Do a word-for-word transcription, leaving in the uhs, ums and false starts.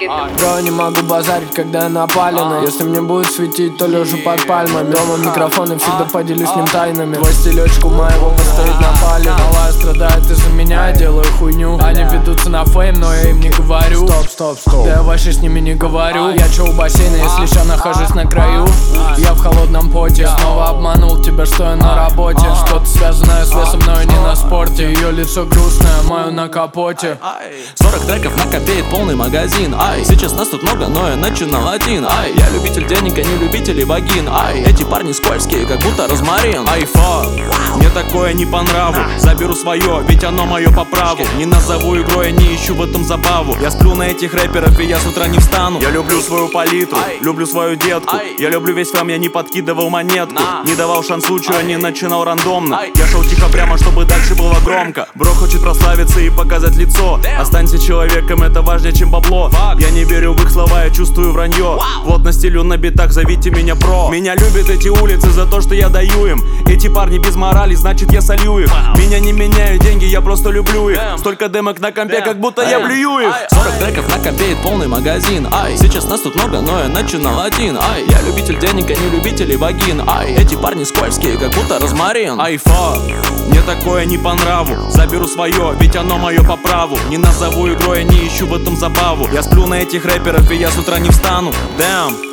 Бро, не могу базарить, когда я напалена. Если мне будет светить, то лежу под пальмами. Дома микрофон и всегда поделюсь с ним тайнами. Твой стилечку моего постоит на пале. Малая страдает из-за меня, я делаю хуйню. Они ведутся на фейм, но я им не говорю. Стоп, стоп, стоп, да я вообще с ними не говорю. Я чё у бассейна, если ща нахожусь на краю. Я в холодном поте, снова обманул тебя, что я на работе. Что-то связанное с весом, но и не на спорте. Ее лицо грустное, мое на капоте. Сорок треков накопеет полный магазин. Ай, сейчас нас тут много, но я начинал один. Ай, я любитель денег, а не любитель вагин. Ай, эти парни скользкие, как будто розмарин. Ай, фак, мне такое не по нраву. Заберу свое, ведь оно мое по праву. Не назову игрой, я не ищу в этом забаву. Я сплю на этих рэперов, и я с утра не встану. Я люблю свою палитру, люблю свою детку. Я люблю весь фэм, я не подкидывал монетку. Не давал шанс случаю, я не начинал рандомно. Я шел тихо прямо, чтобы дальше было громко. Бро хочет прославиться и показать лицо. Останься человеком, это важнее, чем бабло. Я не верю в их слова, я чувствую вранье. Плотно стилю на битах, зовите меня про. Меня любят эти улицы за то, что я даю им. Эти парни без морали, значит я солью их. Меня не меняют деньги, я просто люблю их. Столько демок на компе, как будто я блюю их. Сорок треков накопеет полный магазин. Ай, сейчас нас тут много, но я начинал один. Ай, я любитель денег, а не любитель вагин. Ай, эти парни скользкие, как будто розмарин. Ай, фак, мне такое не по нраву. Заберу свое, ведь оно мое по праву. Не назову игрой, я не ищу в этом забаву. Я сплю на этих рэперов, и я с утра не встану. Damn.